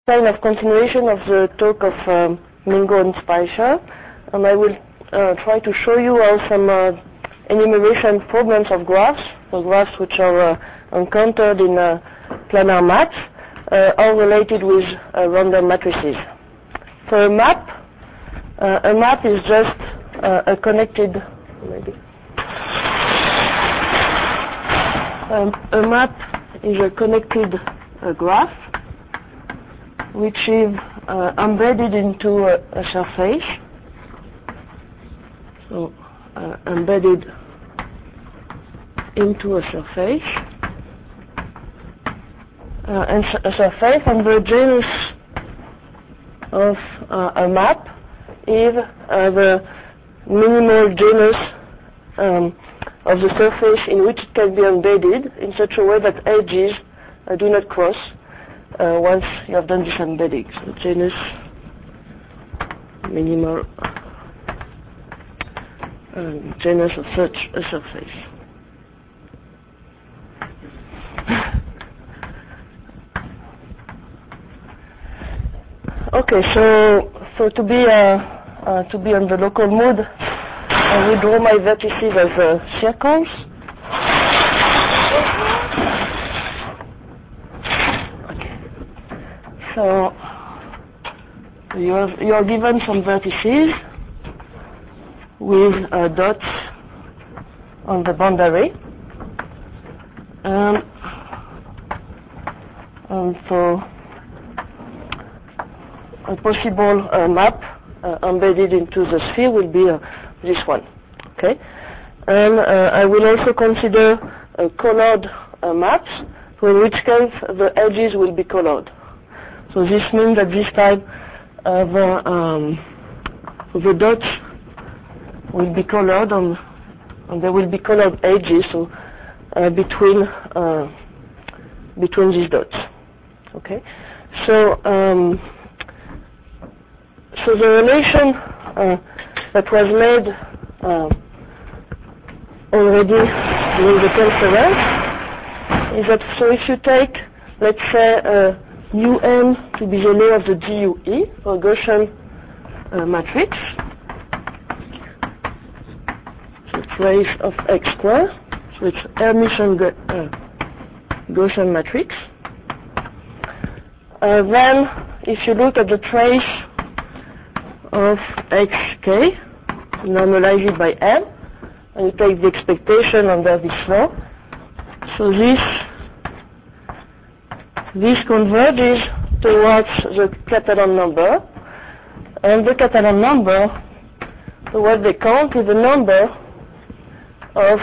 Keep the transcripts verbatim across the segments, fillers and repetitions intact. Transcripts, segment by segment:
kind of continuation of the talk of um, Mingo and Speicher, and I will uh, try to show you how some uh, enumeration problems of graphs, or graphs which are uh, encountered in uh, planar maps, uh, are related with uh, random matrices. For a map, uh, a map is just uh, a connected, maybe. Um, a map is a connected uh, graph which is uh, embedded into a, a surface. So, uh, embedded into a surface. Uh, and a surface, and the genus of uh, a map is uh, the minimal genus um, of the surface in which it can be embedded in such a way that edges uh, do not cross uh, once you have done this embedding. So genus minimal um, genus of such a surface. Okay, so so to be uh, uh, to be on the local mode, I will draw my vertices as uh, circles. Okay. So you are you are given some vertices with uh, dots on the boundary, um, and so a possible uh, map uh, embedded into the sphere will be uh, this one. Okay, and uh, I will also consider uh, colored uh, maps, so in which case the edges will be colored. So this means that this time uh, the um, the dots will be colored, on, and there will be colored edges, so uh, between uh, between these dots. Okay, so. Um, So the relation uh, that was made uh, already during the conference is that, so if you take, let's say, uh, mu n to be the law of the G U E, for Gaussian uh, matrix, so trace of x squared, so it's Hermitian uh, Gaussian matrix. Uh, then, if you look at the trace of xk, normalize it by n, and you take the expectation under this law. So this this converges towards the Catalan number, and the Catalan number, so what they count is the number of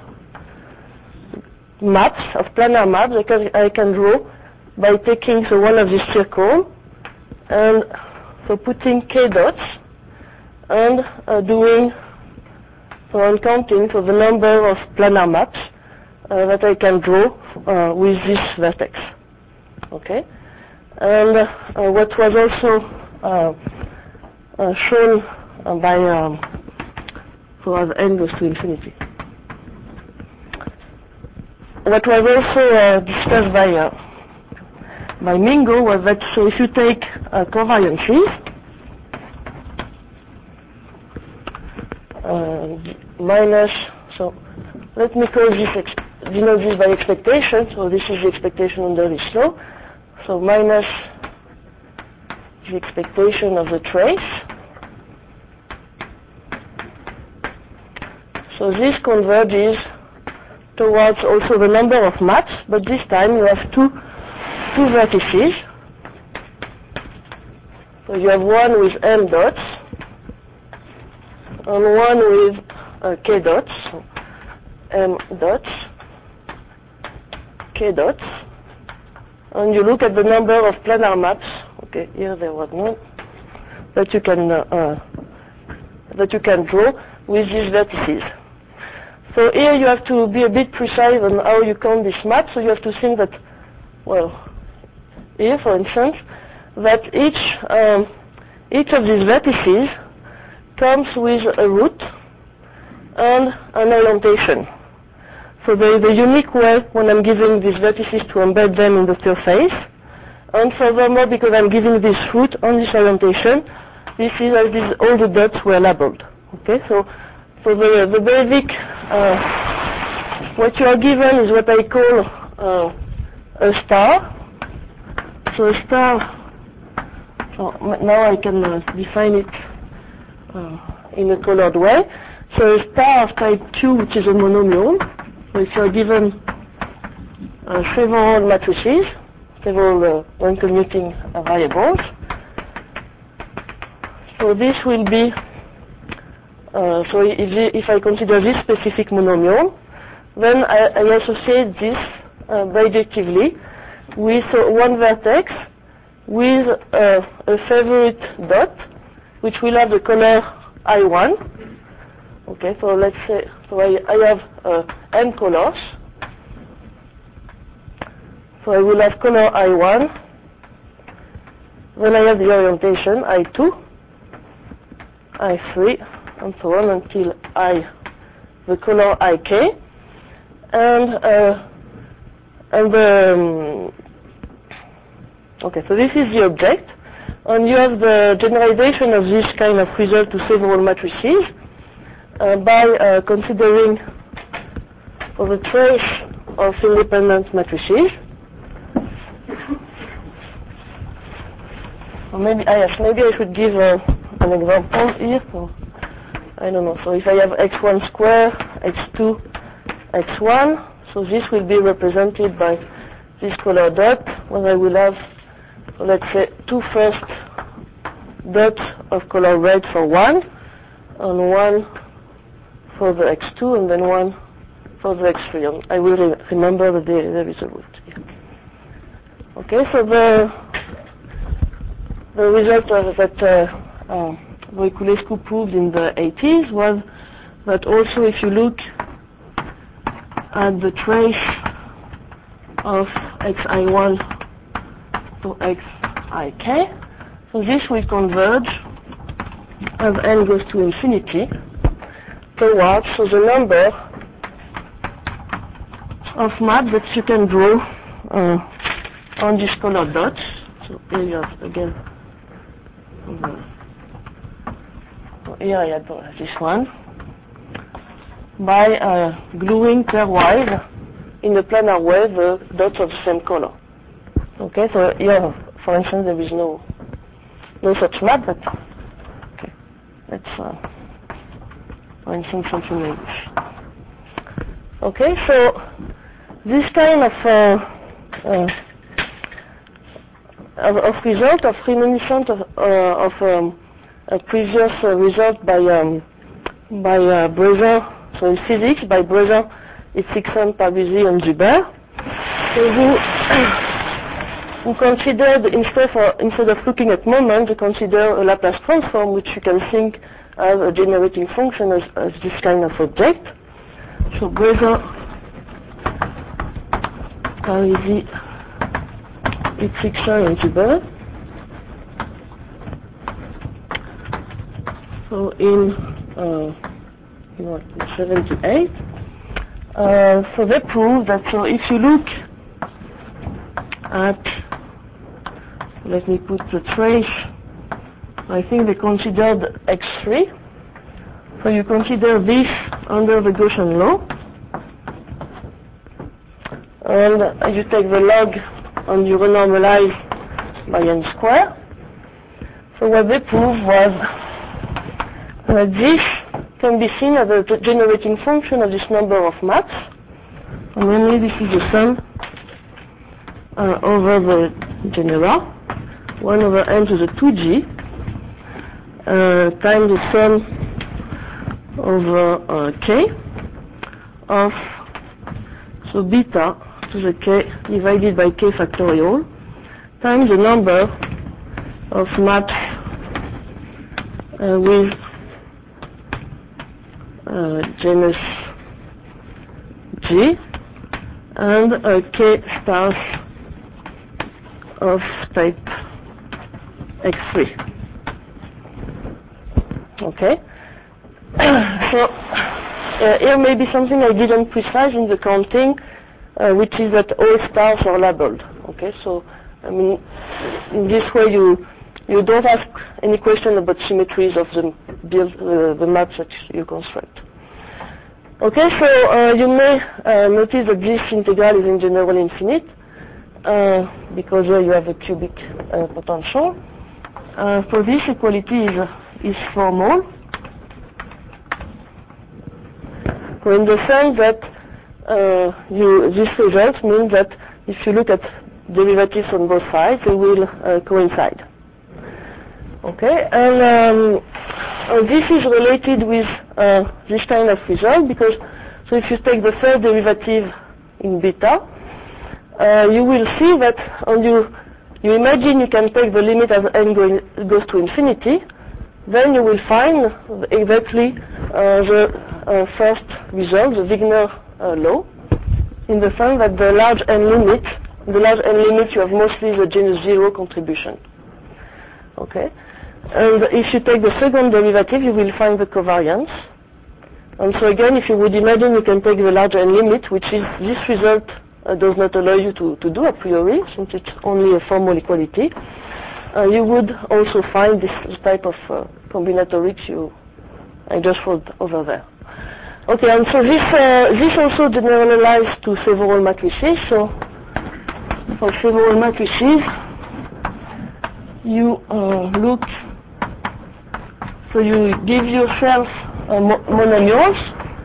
maps, of planar maps, because I can draw by taking the one of this circle and so putting k dots and uh, doing, so I'm counting for the number of planar maps uh, that I can draw uh, with this vertex. Okay, and uh, what was also uh, uh, shown uh, by um, so as n goes to infinity. What was also uh, discussed by uh, by Mingo was that, so if you take uh, covariances, uh, minus, so let me call this, ex- denote this by expectation, so this is the expectation under this law, so minus the expectation of the trace. So this converges towards also the number of maps, but this time you have two two vertices. So you have one with m dots and one with uh, k dots. So m dots, k dots, and you look at the number of planar maps. Okay, here there was none that you can uh, uh, that you can draw with these vertices. So here you have to be a bit precise on how you count this map. So you have to think that, well, here, for instance, that each um, each of these vertices comes with a root and an orientation. So the, the unique way when I'm giving these vertices to embed them in the surface And furthermore, because I'm giving this root on this orientation, this is as these, all the dots were labeled. Okay, so so the the basic uh, what you are given is what I call uh, a star. So a star. So now I can uh, define it uh, in a colored way. So a star of type Q, which is a monomial. So if you are given uh, several matrices, several uh, non-commuting uh, variables. So this will be, uh, so if, if I consider this specific monomial, then I, I associate this uh, bijectively with uh, one vertex with uh, a favorite dot, which will have the color I one. Okay, so let's say, so I, I have uh, n colors. So I will have color I one, then I have the orientation I two, I three, and so on until I, the color I k, and uh, and the um, okay. So this is the object, and you have the generalization of this kind of result to several matrices uh, by uh, considering for the trace of independent matrices. Or maybe ah, yes, maybe I should give uh, an example here. So I don't know. So if I have x one square, x two, x one, so this will be represented by this color dot, where I will have, so let's say, two first dots of color red for one, and one for the x two, and then one for the x three. And I will re remember that there, there is a root here. Okay, so the the result of that uh, uh, Voiculescu proved in the eighties was that also if you look at the trace of x I one to x I k, so this will converge as n goes to infinity towards so the number of maps that you can draw uh, on these colored dots. So here you have again. So here I have this one by uh, gluing pairwise in the planar way the dots of the same color. Okay, so here, for instance, there is no no such map, but okay, let's uh, for instance something like this. Okay, so this kind of uh, uh, Of, of result of reminiscent of, uh, of um, a previous uh, result by um, by uh, Bresson, so in physics by Bresson, Itzikson, Parisi, and Zuber. So who, who considered instead of instead of looking at moment, they consider a Laplace transform, which you can think as a generating function as, as this kind of object. So Bresson, Parisi, Itzikson, and Zuber. So in uh, what, seventy-eight, uh, so they prove that so if you look at, let me put the trace, I think they considered x three. So you consider this under the Gaussian law, and you take the log and you renormalize by n squared. So what they proved was that this can be seen as a generating function of this number of maps. And namely, this is the sum uh, over the genera, one over n to the two g, uh, times the sum over uh, k of, so beta to the k divided by k factorial times the number of maps uh, with uh, genus G and uh, k stars of type x three. Okay, so uh, here may be something I didn't precise in the counting. Uh, which is that all stars are labeled. Okay, so I mean, in this way you you don't ask any question about symmetries of the build uh, the maps that you construct. Okay, so uh, you may uh, notice that this integral is in general infinite uh, because uh, you have a cubic uh, potential. Uh, so this equality is uh, is formal. So in the sense that uh, you, this result means that if you look at derivatives on both sides, they will uh, coincide. Okay, and um, uh, this is related with uh, this kind of result because, so if you take the first derivative in beta, uh, you will see that on you, you imagine you can take the limit as n going, goes to infinity, then you will find exactly uh, the uh, first result, the Wigner uh, law, in the sense that the large n limit, the large n limit you have mostly the genus zero contribution. Okay, and if you take the second derivative, you will find the covariance. And so again, if you would imagine you can take the large n limit, which is this result uh, does not allow you to, to do a priori, since it's only a formal equality. Uh, you would also find this, this type of uh, combinatorics you I just wrote over there. Okay, and so this uh, this also generalizes to several matrices. So for several matrices, you uh, look. So you give yourself uh, mo monomials.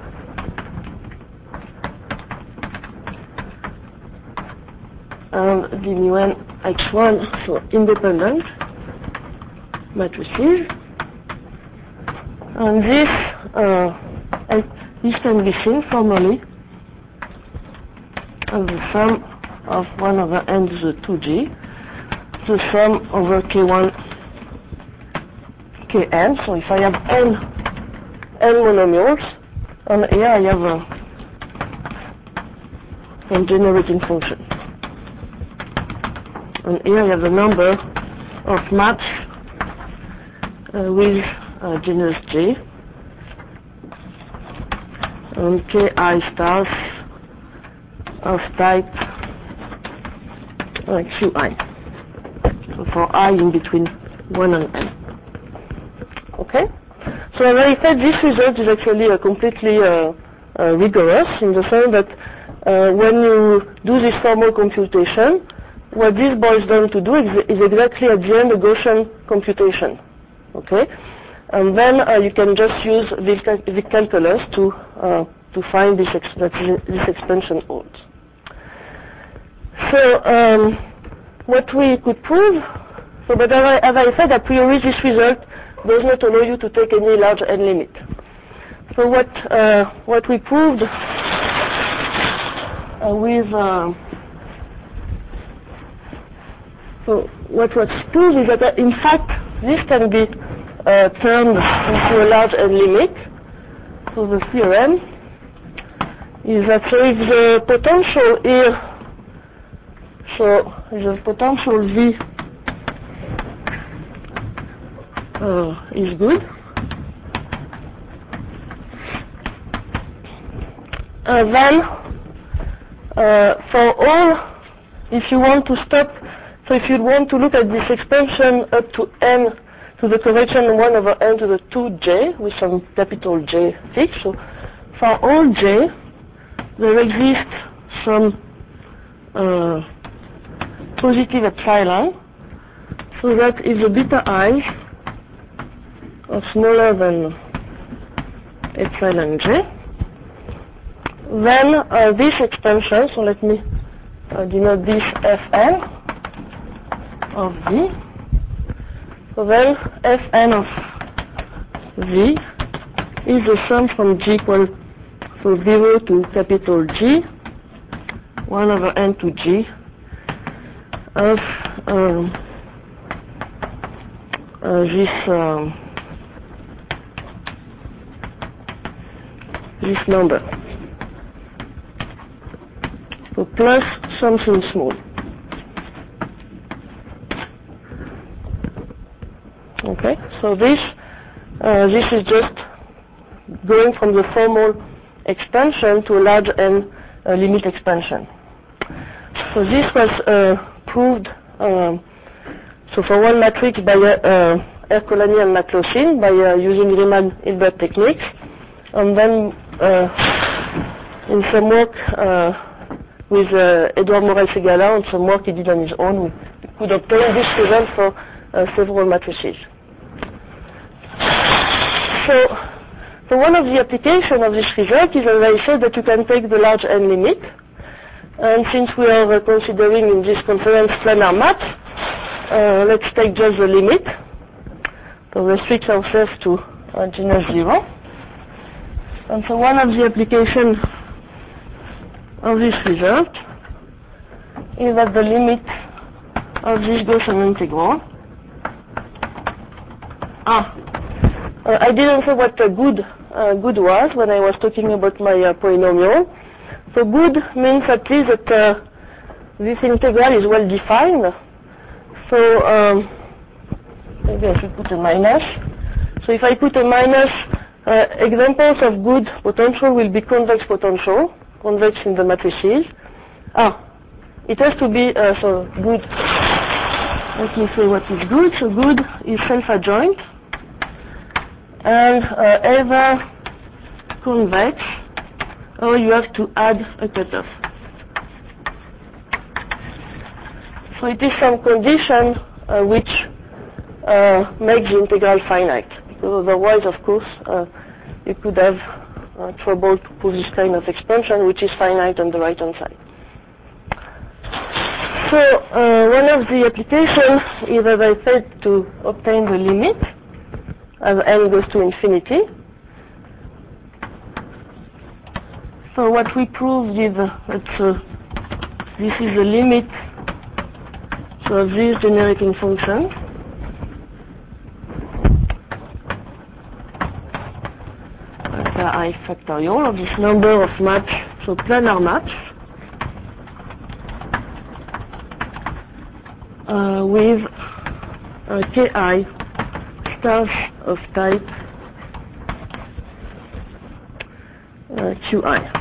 And give me one x one for independent matrices. And this, uh, and this can be seen formally as the sum of one over n to the two g, the sum over k one, kn. So if I have n, n monomials, and here I have a, a generating function. And here I have the number of maps uh, with uh, genus J and Ki stars of type uh, Qi. So for I in between one and n. Okay? So as I said, this result is actually uh, completely uh, uh, rigorous in the sense that uh, when you do this formal computation, what this boils down to do is, is exactly at the end a Gaussian computation. Okay? And then uh, you can just use the calculus to uh, to find this ex that this expansion holds. So um, what we could prove, so but as I, as I said, a priori this result does not allow you to take any large n limit. So what uh, what we proved uh, with uh, so what was proved is that uh, in fact this can be uh, turned into a large n limit. So the theorem is that so if the potential here, so the potential V uh, is good, uh, then uh, for all, if you want to stop, so if you want to look at this expansion up to n to the correction one over n to the two j with some capital J fixed, so for all j there exists some uh, positive epsilon, so that if the beta i's are smaller than epsilon j, then uh, this expansion, so let me uh, denote this Fn of V, so then Fn of V is the sum from G equal so zero to capital G, one over n to G of um, uh, this um, this number. So plus something small. Okay, so this uh, this is just going from the formal expansion to a large n uh, limit expansion. So this was uh, proved Um, so for one matrix by uh, Ercolani and McLaughlin by uh, using Riemann-Hilbert techniques, and then uh, in some work uh, with uh, Edouard Morel-Ségala and some work he did on his own, we could obtain this result for uh, several matrices. So, so one of the applications of this result is, as I said, that you can take the large n limit. And since we are uh, considering in this conference planar maps, uh, let's take just the limit. So restrict ourselves to uh, genus zero. And so one of the applications of this result is that the limit of this Gaussian integral. Ah, uh, I didn't say what uh, good uh, good was when I was talking about my uh, polynomial. So good means at least that uh, this integral is well defined. So um, maybe I should put a minus. So if I put a minus, uh, examples of good potential will be convex potential, convex in the matrices. Ah, it has to be uh, so good. Let me say what is good. So good is self-adjoint and uh, either convex, or you have to add a cutoff. So it is some condition uh, which uh, makes the integral finite. Because otherwise, of course, uh, you could have uh, trouble to prove this kind of expansion, which is finite on the right-hand side. So uh, one of the applications is, as I said, to obtain the limit as n goes to infinity. So what we proved is that uh, this is the limit so of this generating function. I factorial of this number of maps, so planar maps, uh, with uh, Ki stars of type uh, Qi.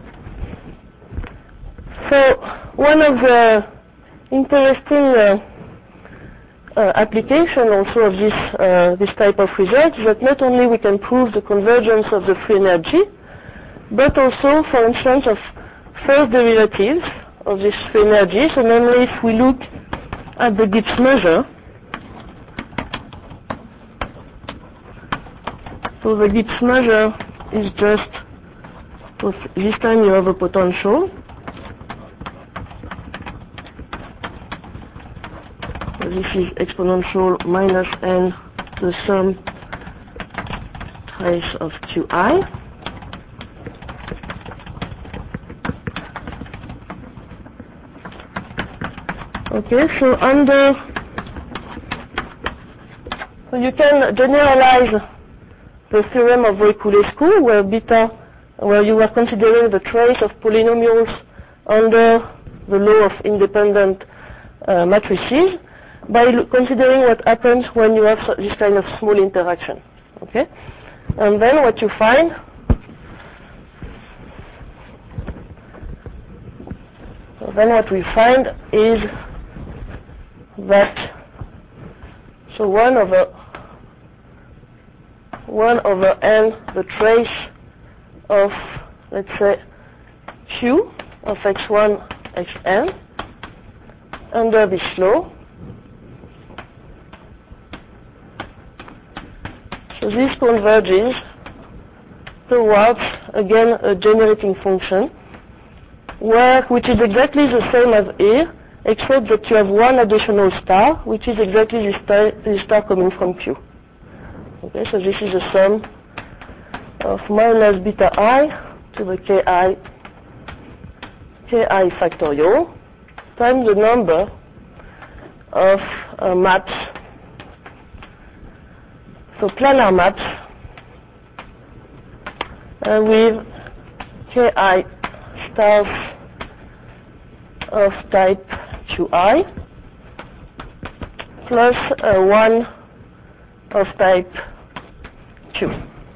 So one of the interesting uh, uh, application also of this uh, this type of result is that not only we can prove the convergence of the free energy, but also, for instance, of first derivatives of this free energy. So namely, if we look at the Gibbs measure, so the Gibbs measure is just, so this time you have a potential. This is exponential minus n, the sum trace of Qi. Okay, so under, so you can generalize the theorem of Roy-Koulescu, where beta, where you are considering the trace of polynomials under the law of independent uh, matrices, by considering what happens when you have this kind of small interaction. Okay? And then what you find, so then what we find is that, so one over one over n, the trace of, let's say, Q of x one, xn, under this law. So this converges towards, again, a generating function, where, which is exactly the same as here, except that you have one additional star, which is exactly this star, this star coming from Q. Okay, so this is a sum of minus beta I to the Ki, Ki factorial, times the number of uh, maps, so planar maps, uh, with Ki stars of type Qi plus uh, one of type Q.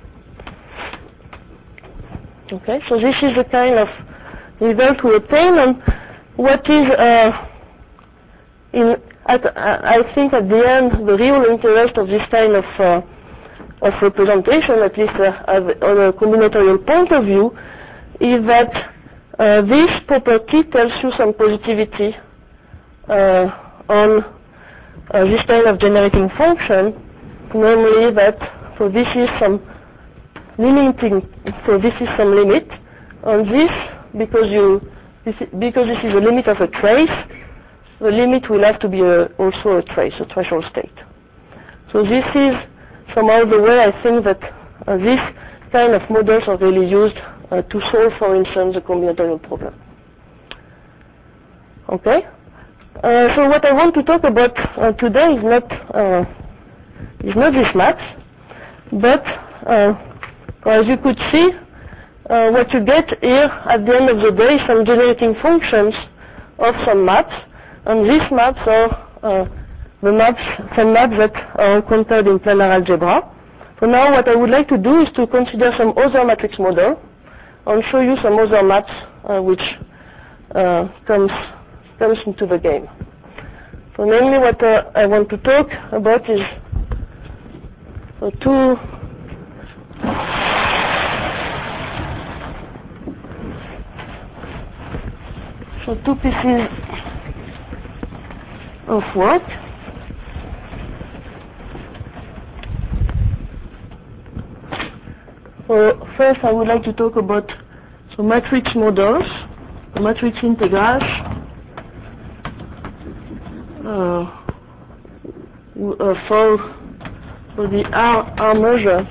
Okay, so this is the kind of result we obtain, and what is uh, in at, I think at the end, the real interest of this kind of uh, of representation, at least uh, on a combinatorial point of view, is that uh, this property tells you some positivity uh, on uh, this kind of generating function, namely that so this is some limiting, so this is some limit on this, because you this is, because this is a limit of a trace, the limit will have to be a, also a trace, a threshold state. So this is somehow the way I think that uh, these kind of models are really used uh, to solve, for instance, the combinatorial problem. Okay? Uh, so what I want to talk about uh, today is not uh, is not these maps, but uh, as you could see, uh, what you get here at the end of the day is some generating functions of some maps, and these maps are uh, the maps, some maps that are encountered in planar algebra. So now what I would like to do is to consider some other matrix model and show you some other maps uh, which uh, comes comes into the game. So namely what uh, I want to talk about is uh, two so two pieces of work. So first I would like to talk about some matrix models, matrix integrals, uh, uh, for, for the R, R measure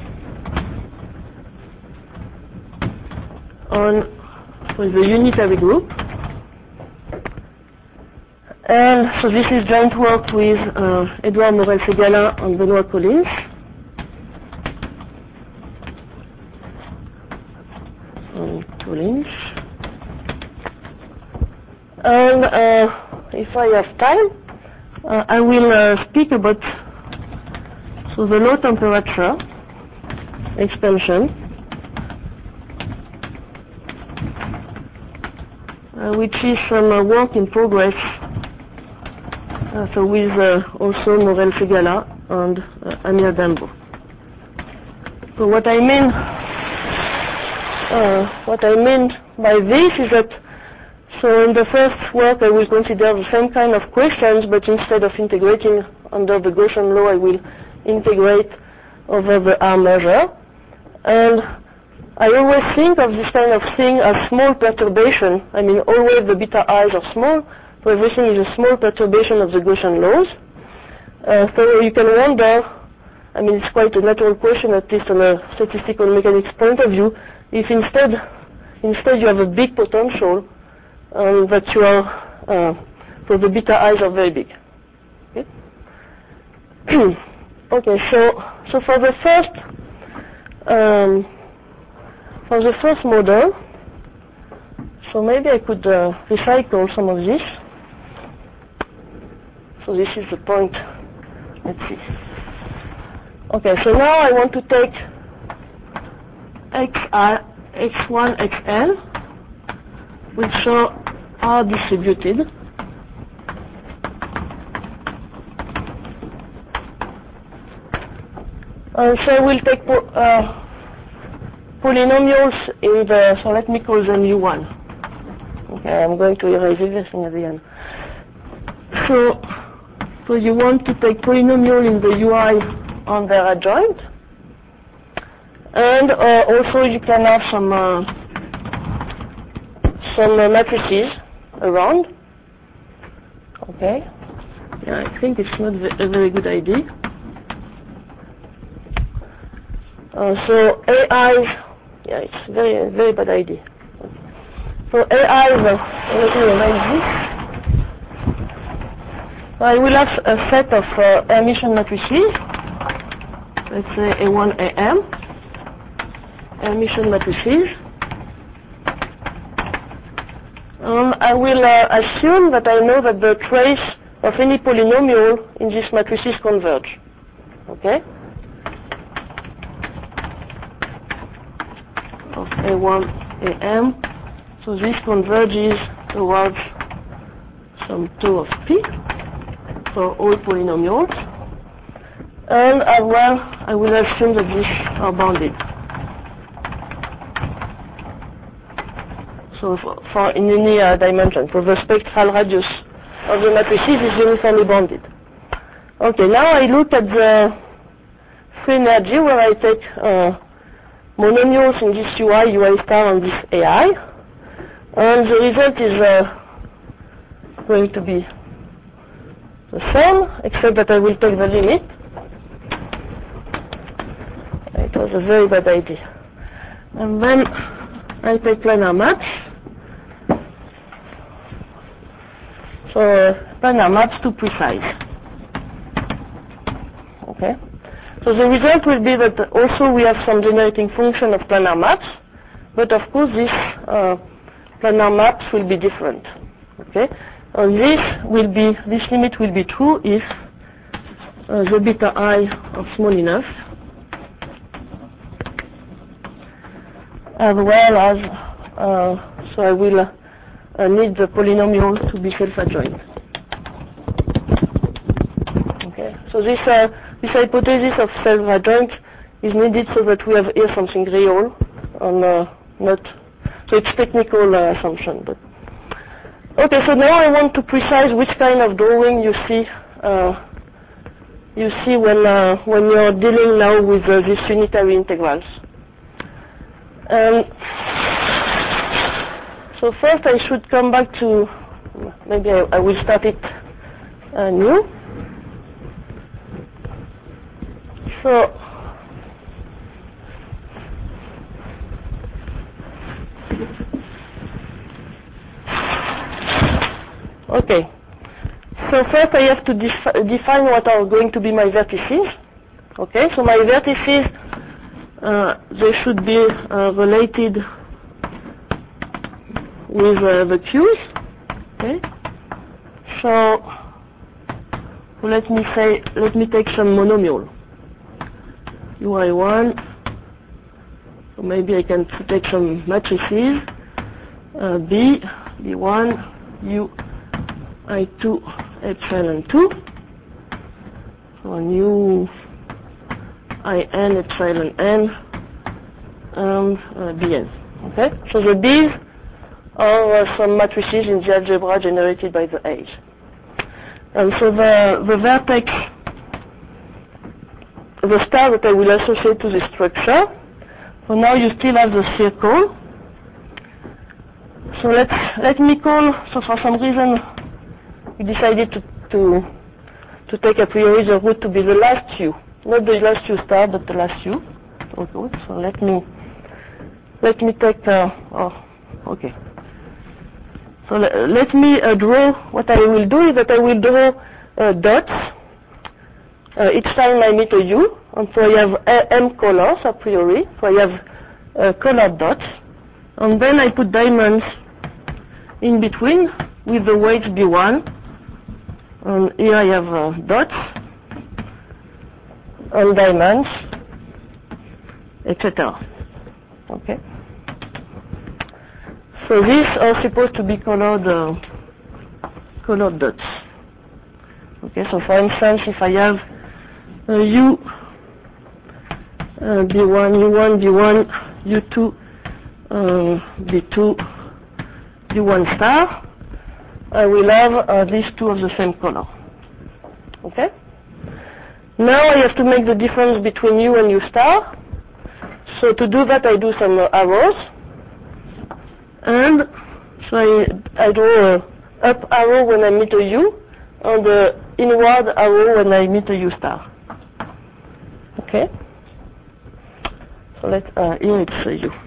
on with the unitary group. And so this is joint work with uh, Edouard Morel-Ségala and Benoît Collins. Um, Collins. And uh, if I have time, uh, I will uh, speak about so the low temperature expansion, uh, which is some uh, work in progress. Uh, so with uh, also Morel-Ségala and uh, Amir Dambo. So what I mean, uh, what I mean by this is that, so in the first work I will consider the same kind of questions, but instead of integrating under the Gaussian law, I will integrate over the R measure. And I always think of this kind of thing as small perturbation. I mean, always the beta i's are small. So everything is a small perturbation of the Gaussian laws. Uh, so you can wonder, I mean, it's quite a natural question, at least on a statistical mechanics point of view, if instead, instead you have a big potential, um, that you are, uh, so the beta i's are very big. Okay. Okay. So, so for the first, um, for the first model, so maybe I could uh, recycle some of this. So this is the point. Let's see. Okay, so now I want to take xi, x one, xn, which are distributed. And so we'll take po uh, polynomials in the, so let me call them U one. Okay, I'm going to erase everything at the end. So, so you want to take polynomial in the U I on their adjoint, and uh, also you can have some uh, some uh, matrices around. Okay, yeah, I think it's not a very good idea. Uh, so A I's, yeah, it's very very bad idea. So A I's, uh, let me erase this. I will have a set of uh, Hermitian matrices, let's say A one, A M, Hermitian matrices. Um, I will uh, assume that I know that the trace of any polynomial in these matrices converge. Okay? Of A one, A M. So this converges towards some two of P. for all polynomials. And as well, I will assume that these are bounded. So for, for in any uh, dimension, for the spectral radius of the matrices is uniformly bounded. Okay, now I look at the free energy where I take uh, monomials in this U I, U I star, and this A I. And the result is uh, going to be the same, except that I will take the limit. It was a very bad idea. And then I take planar maps. So uh, planar maps to precise. Okay. So the result will be that also we have some generating function of planar maps, but of course these uh, planar maps will be different. Okay. And this will be this limit will be true if uh, the beta I are small enough, as well as, uh, so I will uh, need the polynomial to be self-adjoint. Okay, so this, uh, this hypothesis of self-adjoint is needed so that we have here something real and uh, not, so it's technical uh, assumption. But okay, so now I want to precise which kind of drawing you see uh, you see when, uh, when you're dealing now with uh, these unitary integrals. Um, so first I should come back to, maybe I, I will start it uh, new. So, okay. So first I have to def define what are going to be my vertices. Okay, so my vertices, Uh, they should be uh, related with uh, the Q's. Okay. So let me say, let me take some monomial. U I one. So maybe I can take some matrices. Uh, B, B one, U, I two, epsilon two. So a new I n epsilon n and uh, Bn. Okay, so the B's are uh, some matrices in the algebra generated by the A's. And so the the vertex, the star that I will associate to this structure. So now you still have the circle. So let's let me call. So for some reason we decided to to to take a priori the root to be the last U. Not the last U star, but the last U. Okay, so let me let me take. Uh, oh, okay. So le let me uh, draw. What I will do is that I will draw uh, dots uh, each time I meet a U, and so I have uh, M colors a priori. So I have uh, colored dots, and then I put diamonds in between with the weights B one, and here I have uh, dots. And diamonds, et cetera. Okay. So these are supposed to be colored, uh, colored dots. Okay. So for instance, if I have uh, U, uh, B one, U one, B one, U two, uh, B two, U one star, I will have uh, these two of the same color. Okay. Now I have to make the difference between U and U star. So to do that I do some uh, arrows. And so I, I draw an up arrow when I meet a U and an inward arrow when I meet a U star. Okay? So let's, uh, here it's a U.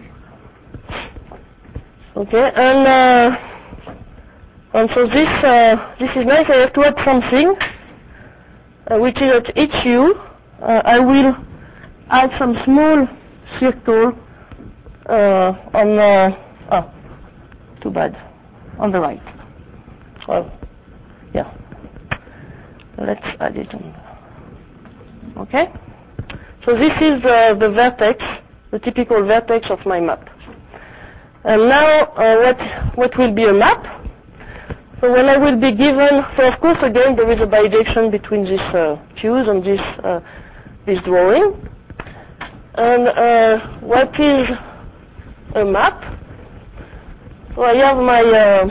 Okay, and, uh, and so this, uh, this is nice. I have to add something. Uh, which is at each U, uh, I will add some small circle uh, on, uh, oh, too bad, on the right. Well, yeah. Let's add it on. Okay? So this is uh, the vertex, the typical vertex of my map. And now, uh, what, what will be a map? So when I will be given, so of course again there is a bijection between these uh, views and this uh, this drawing. And uh, what is a map? So I have my uh,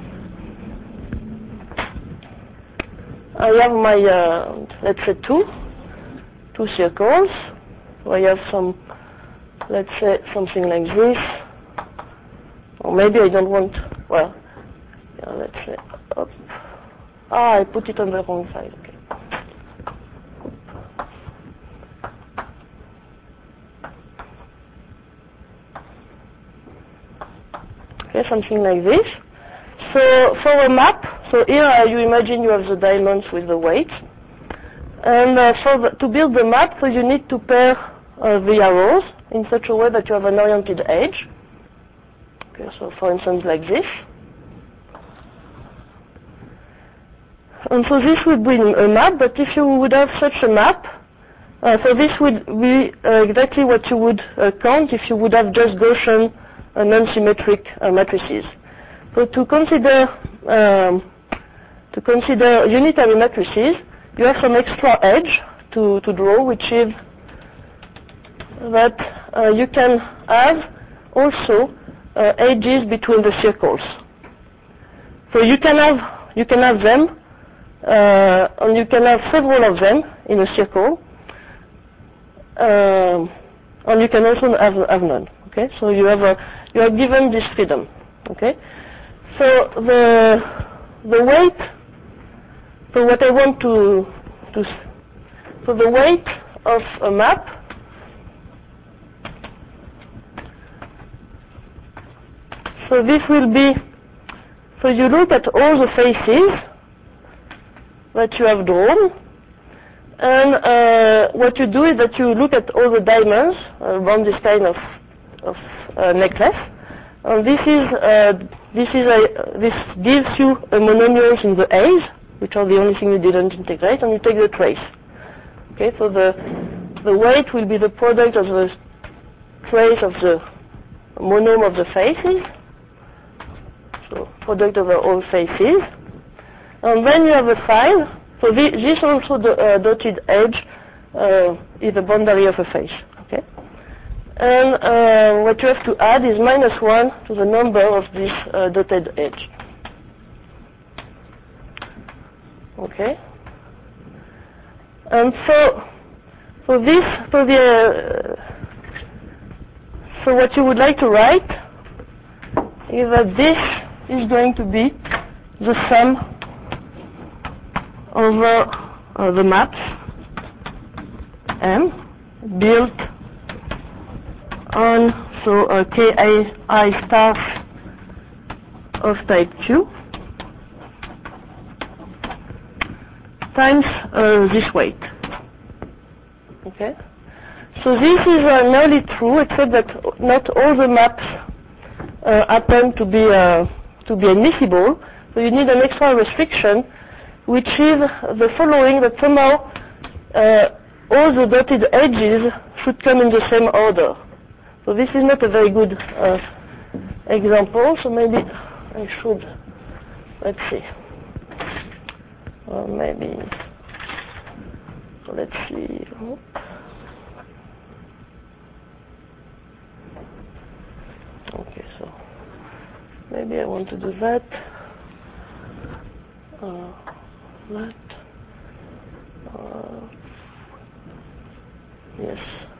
I have my uh, let's say two two circles. So I have some, let's say something like this, or maybe I don't want. Well, yeah, let's say up. Ah, I put it on the wrong side. Okay. Okay, something like this. So for a map, so here uh, you imagine you have the diamonds with the weights. And uh, for the, to build the map, so you need to pair uh, the arrows in such a way that you have an oriented edge. Okay, so for instance like this. And so this would be a map, but if you would have such a map, uh, so this would be uh, exactly what you would uh, count if you would have just Gaussian uh, non-symmetric uh, matrices. So to consider um, to consider unitary matrices, you have some extra edge to, to draw, which is that uh, you can have also uh, edges between the circles. So you can have you can have them, uh, and you can have several of them in a circle, uh, and you can also have, have none. Okay, so you have a, you are given this freedom. Okay, so the the weight. So what I want to to so the weight of a map so this will be, so you look at all the faces that you have drawn, and uh, what you do is that you look at all the diamonds around this kind of of uh, necklace, and this is uh, this is a this gives you a monomials in the A's, which are the only thing you didn't integrate, and you take the trace. Okay, so the the weight will be the product of the trace of the monome of the faces, so product of the all faces, and then you have a sign. So the, this also the uh, dotted edge uh, is the boundary of a face. Okay, and uh, what you have to add is minus one to the number of this uh, dotted edge. Okay, and so for this, for the uh, so what you would like to write is that this is going to be the sum over uh, the maps M built on so uh, K I, I star of type Q times uh, this weight. Okay, so this is uh, nearly true, except that not all the maps uh, happen to be uh, to be admissible. So you need an extra restriction, which is the following: that somehow uh, all the dotted edges should come in the same order. So this is not a very good uh, example. So maybe I should let's see. Or maybe, let's see. Okay, so maybe I want to do that. Uh, that. Uh, yes.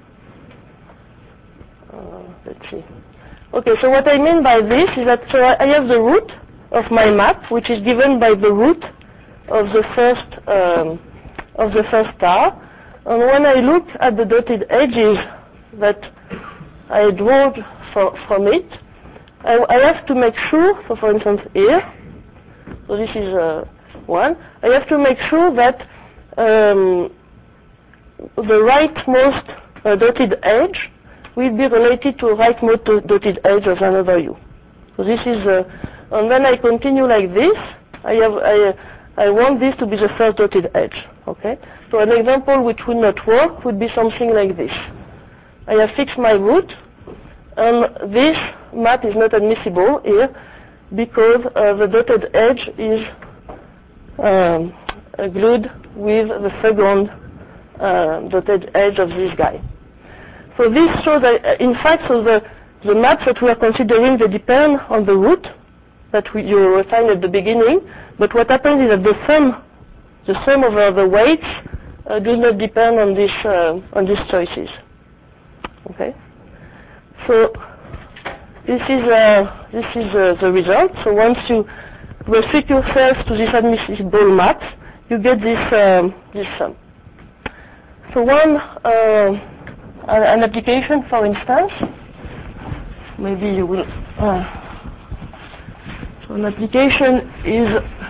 Uh, let's see. Okay, so what I mean by this is that so I have the root of my map, which is given by the root of the first um, of the first star, and when I look at the dotted edges that I draw for, from it, I, I have to make sure. So, for instance, here, so this is uh, one. I have to make sure that um, the rightmost uh, dotted edge will be related to the rightmost dotted edge of another U. So this is, uh, and then I continue like this. I have I. I want this to be the first dotted edge. Okay? So an example which would not work would be something like this. I have fixed my root, and this map is not admissible here because uh, the dotted edge is um, glued with the second uh, dotted edge of this guy. So this shows that, uh, in fact, so the, the maps that we are considering, they depend on the route that we, you assigned at the beginning, but what happens is that the sum, the sum over the weights uh, do not depend on, this, uh, on these choices. Okay? So this is, uh, this is uh, the result. So once you restrict yourself to this admissible map, you get this, um, this sum. So one, uh, an application, for instance, maybe you will, uh, so an application is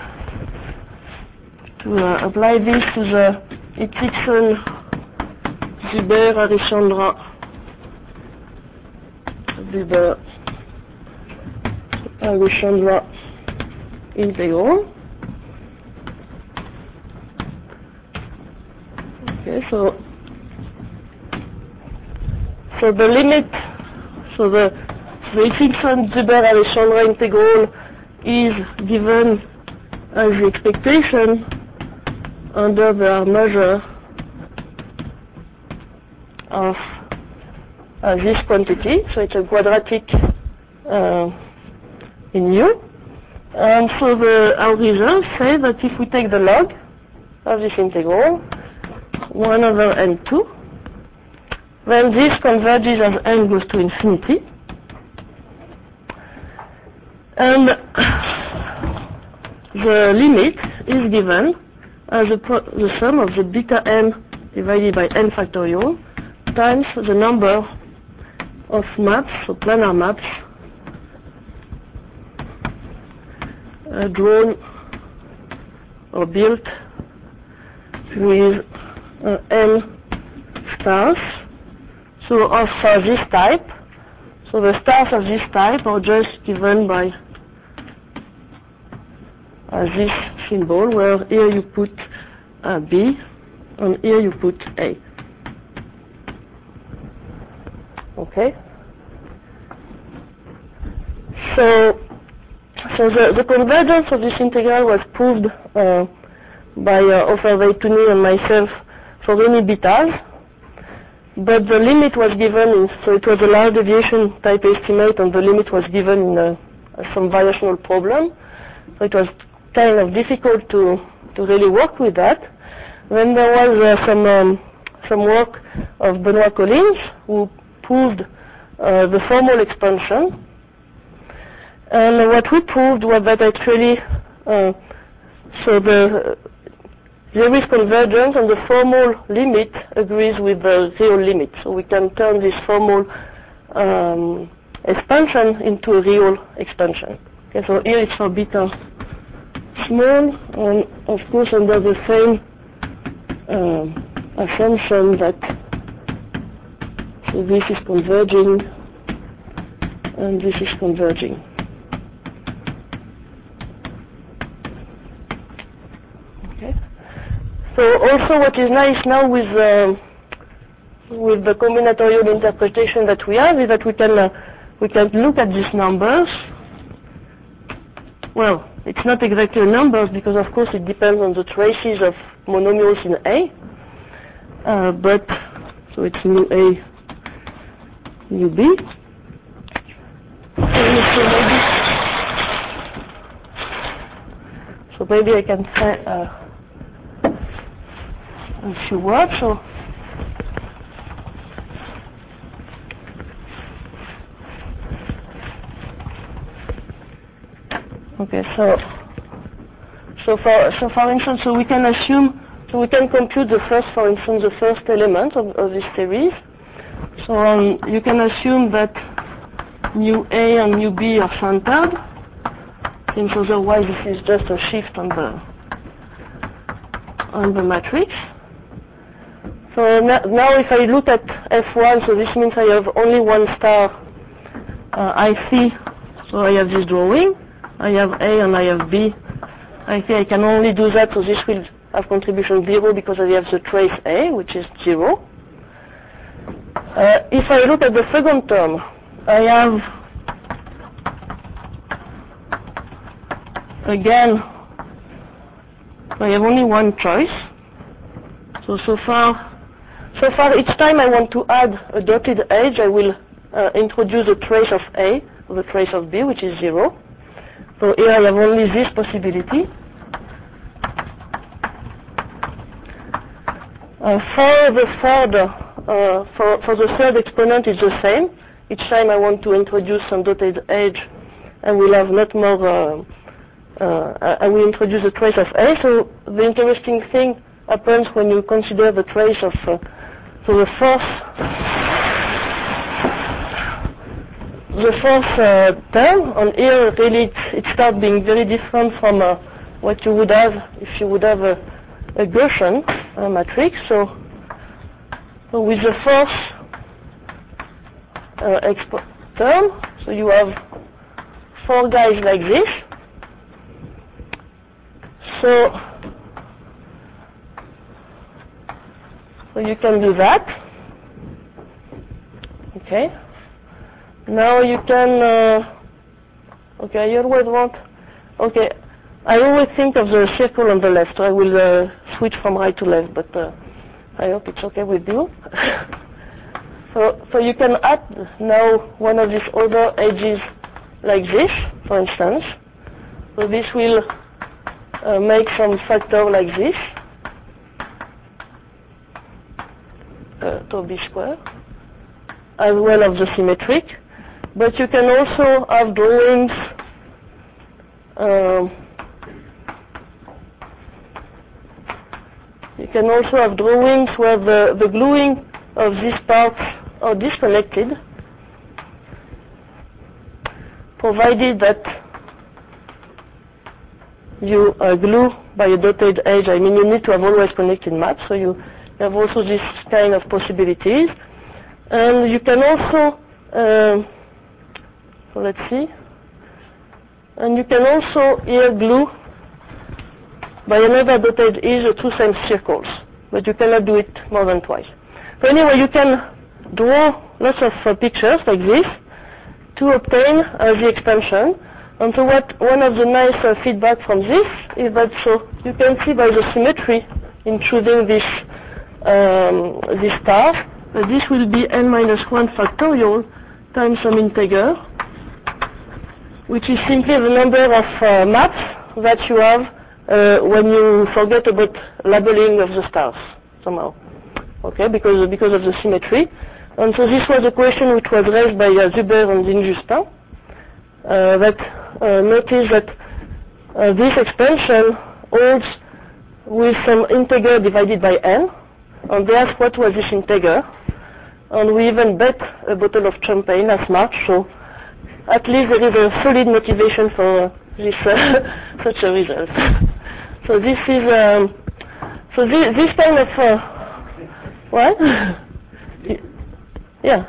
to uh, apply this to the Itchison Zuber Harischandra Zuber Harischandra integral. Okay, so so the limit, so the the Itchison Zuber Harischandra integral is given as the expectation under the measure of uh, this quantity. So it's a quadratic uh, in U. And so the, our results say that if we take the log of this integral, one over n two, then this converges as n goes to infinity. And the limit is given as the, pro the sum of the beta n divided by n factorial times the number of maps, so planar maps, uh, drawn or built with uh, n stars, so of uh, this type. So the stars of this type are just given by uh, this symbol, where here you put uh, B and here you put A. Okay? So, so the, the convergence of this integral was proved uh, by uh, Ofer Veituni and myself for any betas. But the limit was given, in, so it was a large deviation type estimate, and the limit was given in a, some variational problem. So it was kind of difficult to, to really work with that. Then there was uh, some, um, some work of Benoit Collins, who proved uh, the formal expansion. And what we proved was that actually, uh, so the there is convergence and the formal limit agrees with the real limit. So we can turn this formal um, expansion into a real expansion. Okay, so here it's for beta small, and of course under the same uh, assumption that so this is converging and this is converging. So also what is nice now with uh, with the combinatorial interpretation that we have is that we can uh, we can look at these numbers. Well, it's not exactly numbers because of course it depends on the traces of monomials in A. Uh, but so it's mu A, mu B. So maybe, so maybe I can say. Uh, a few words. So okay, so so for so for instance, so we can assume, so we can compute the first, for instance, the first element of, of this series. So um, you can assume that mu A and mu B are centered, since otherwise this is just a shift on the on the matrix. So now if I look at F one, so this means I have only one star uh, I C, so I have this drawing, I have A and I have B. I think I can only do that, so this will have contribution zero because I have the trace A, which is zero. Uh, if I look at the second term, I have again, I have only one choice. So, so far, so far each time I want to add a dotted edge, I will uh, introduce a trace of A, or a trace of B, which is zero. So here I have only this possibility. Uh, for the third, uh, for, for the third exponent, it's the same. Each time I want to introduce some dotted edge, I will have not more, uh, uh, I will introduce a trace of A. So the interesting thing happens when you consider the trace of, uh, so the fourth, the fourth uh, term, on here really it, it starts being very different from uh, what you would have if you would have a, a Gaussian uh, matrix. So, so with the fourth uh, expo term, so you have four guys like this. So, so you can do that. Okay. Now you can. Uh, okay, I always want. Okay, I always think of the circle on the left. So I will uh, switch from right to left, but uh, I hope it's okay with you. so, so you can add now one of these other edges like this, for instance. So this will uh, make some factor like this, uh, to B square, as well as the symmetric. But you can also have drawings uh, you can also have drawings where the, the gluing of these parts are disconnected, provided that you uh, glue by a dotted edge. I mean, you need to have always connected maps, so you have also this kind of possibilities. And you can also, uh, so let's see, and you can also here glue by another dotted edge the two same circles, but you cannot do it more than twice. So anyway, you can draw lots of uh, pictures like this to obtain uh, the expansion. And so what one of the nice uh, feedback from this is that so you can see by the symmetry in choosing this um, this star, that this will be n minus one factorial times some integer, which is simply the number of uh, maps that you have uh, when you forget about labeling of the stars somehow. Okay, because because of the symmetry. And so this was a question which was raised by uh, Zuber and Injustin, uh, that uh, notice that uh, this expansion holds with some integer divided by n, and they asked what was this integer, and we even bet a bottle of champagne as much, so at least there is a solid motivation for uh, this uh, such a result. So this is um, so this, this kind of uh, what? Yeah.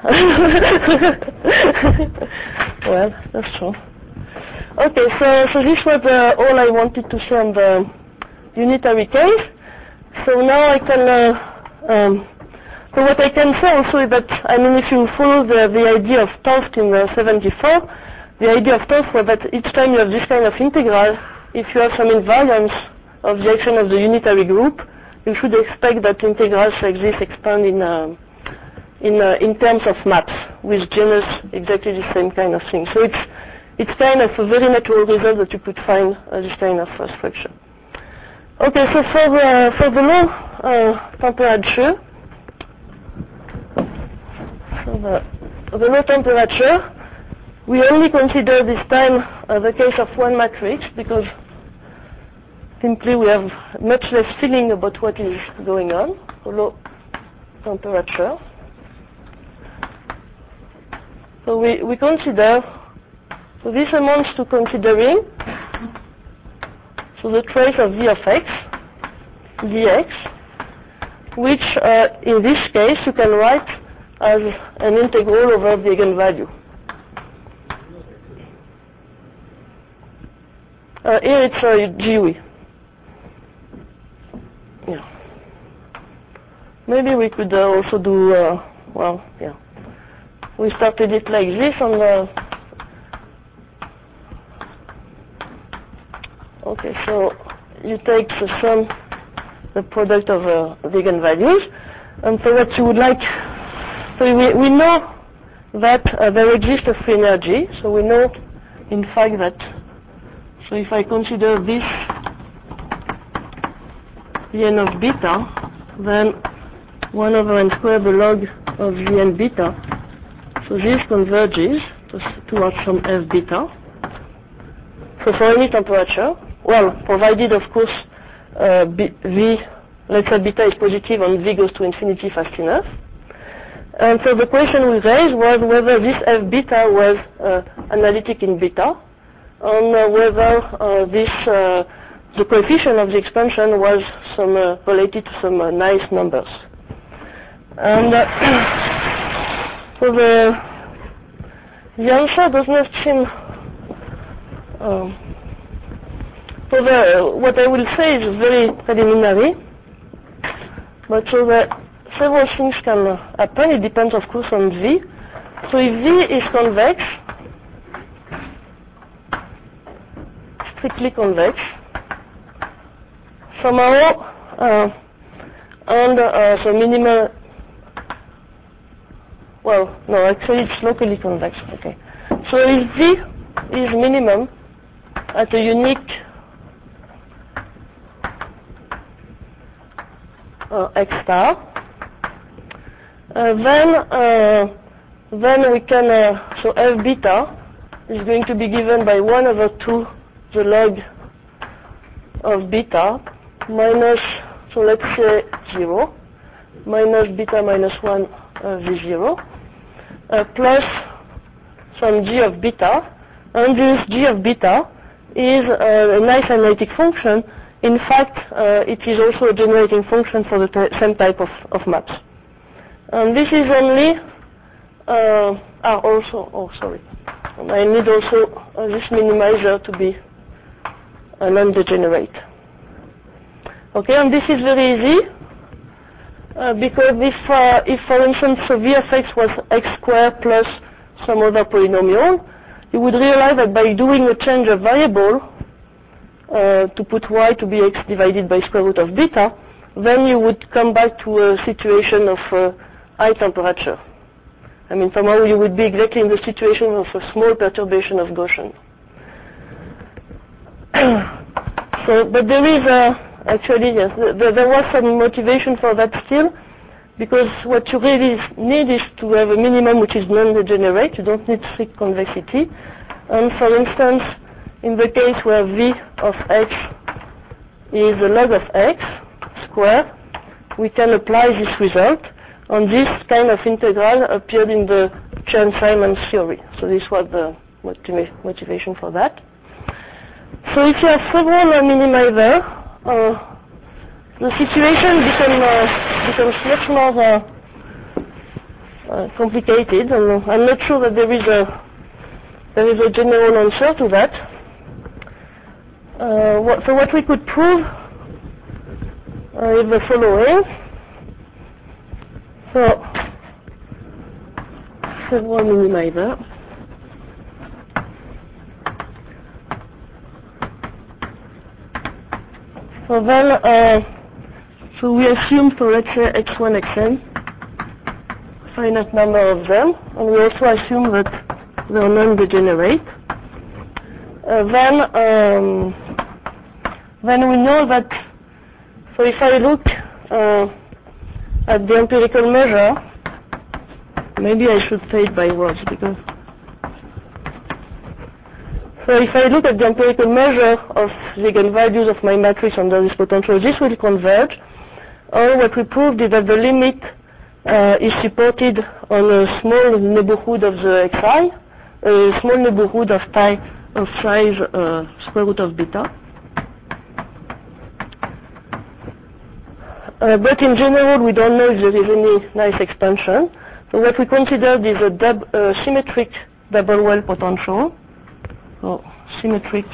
Well, that's true. Okay, so so this was uh, all I wanted to say on the unitary case. So now I can. Uh, um, so what I can say also is that, I mean, if you follow the, the idea of Toft in uh, seventy-four, the idea of Toft was that each time you have this kind of integral, if you have some invariance of the action of the unitary group, you should expect that integrals like this expand in uh, in uh, in terms of maps with genus exactly the same kind of thing. So it's it's kind of a very natural result that you could find uh, this kind of uh, structure. Okay, so for the for the low uh, temperature, so the, the low temperature, we only consider this time uh, the case of one matrix because simply we have much less feeling about what is going on. So low temperature. So we, we consider, so this amounts to considering, so the trace of v of x, dx, which uh, in this case you can write as an integral over the eigenvalue. Uh, here it's uh, G U E. Yeah. Maybe we could uh, also do, uh, well, yeah. We started it like this on the, Okay, so you take the sum, the product of uh, the eigenvalues, and so what you would like, so we, we know that uh, there exists a free energy, so we know in fact that, so if I consider this Vn of beta, then one over n squared the log of Vn beta, so this converges to, towards some F beta. So for any temperature, well, provided of course uh, B, V, let's say beta is positive and V goes to infinity fast enough. And so the question we raised was whether this F beta was uh, analytic in beta, and uh, whether uh, this uh, the coefficient of the expansion was some uh, related to some uh, nice numbers. And uh, so the the answer does not seem. Um, so the, what I will say is very preliminary, but so that several things can happen. It depends, of course, on V. So if V is convex, strictly convex, somehow, uh, and uh, so minimal, well, no, actually it's locally convex, okay. So if V is minimum at a unique uh, X star, uh, then uh, then we can, uh, so F beta is going to be given by one over two the log of beta minus, so let's say zero, minus beta minus one uh, V zero, uh, plus some G of beta, and this G of beta is uh, a nice analytic function. In fact, uh, it is also a generating function for the t same type of, of maps. And this is only, uh, ah, also, oh, sorry. And I need also uh, this minimizer to be a non-degenerate. Okay, and this is very easy, uh, because if, uh, if, for instance, so V of x was x squared plus some other polynomial, you would realize that by doing a change of variable uh, to put y to be x divided by square root of beta, then you would come back to a situation of uh, high temperature. I mean, somehow you would be exactly in the situation of a small perturbation of Gaussian. So, but there is a, actually, yes, th there was some motivation for that still, because what you really need is to have a minimum which is non-degenerate. You don't need strict convexity. And for instance, in the case where V of x is the log of x squared, we can apply this result. And this kind of integral appeared in the Chern-Simons theory. So this was the motiva motivation for that. So if you have several uh, minima there, uh, the situation become, uh, becomes much more uh, uh, complicated, and I'm not sure that there is a there is a general answer to that. Uh, what, so what we could prove uh, is the following. So several minima there. So then. Uh, So we assume, so let's say x one, xn, finite number of them, and we also assume that they are non-degenerate. Uh, then, um, then we know that, so if I look uh, at the empirical measure, maybe I should say it by words, because, so if I look at the empirical measure of the eigenvalues of my matrix under this potential, this will converge. Or what we proved is that the limit uh, is supported on a small neighborhood of the xi, a small neighborhood of pi of size uh, square root of beta. Uh, but in general, we don't know if there is any nice expansion. So what we considered is a dub, uh, symmetric double well potential. So symmetric,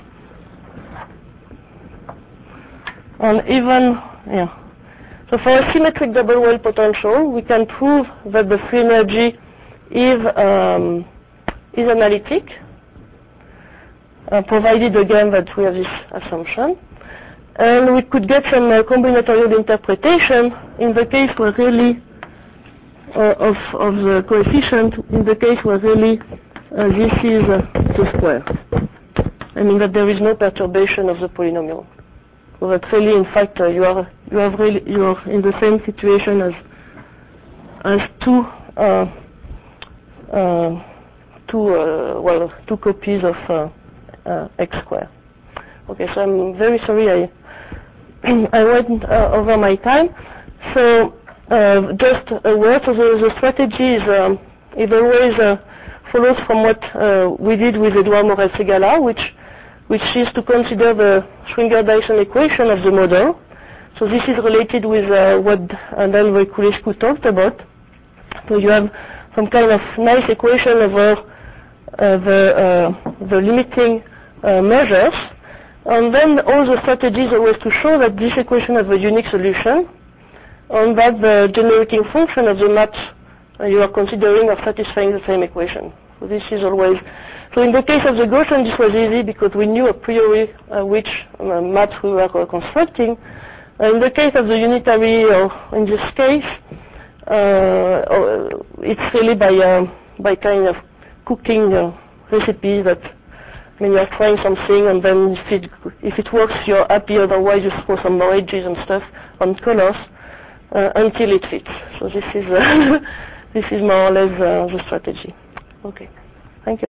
and even yeah. So for a symmetric double well potential, we can prove that the free energy is, um, is analytic. uh, provided again that we have this assumption. And we could get some uh, combinatorial interpretation in the case where really uh, of, of the coefficient, in the case where really uh, this is uh, the square. I mean that there is no perturbation of the polynomial. So that really, in fact, uh, you are you have really you are in the same situation as as two uh, uh, two uh, well two copies of uh, uh, x squared. Okay, so I'm very sorry I I went uh, over my time. So uh, just a word. So the, the strategy is um, it always uh, follows from what uh, we did with Edouard Morel-Ségala, which which is to consider the Schwinger-Dyson equation of the model. So this is related with uh, what Daniel Voiculescu talked about. So you have some kind of nice equation over uh, the, uh, the limiting uh, measures. And then all the strategies are always to show that this equation has a unique solution, and that the generating function of the maps uh, you are considering are satisfying the same equation. So this is always... So in the case of the Gaussian, this was easy because we knew a priori uh, which uh, maps we were uh, constructing. Uh, in the case of the unitary, or in this case, uh, it's really by uh, by kind of cooking uh, recipes that I mean, you're trying something, and then if it, if it works, you're happy. Otherwise, you throw some more edges and stuff on colors uh, until it fits. So this is uh, this is more or less uh, the strategy. Okay, thank you.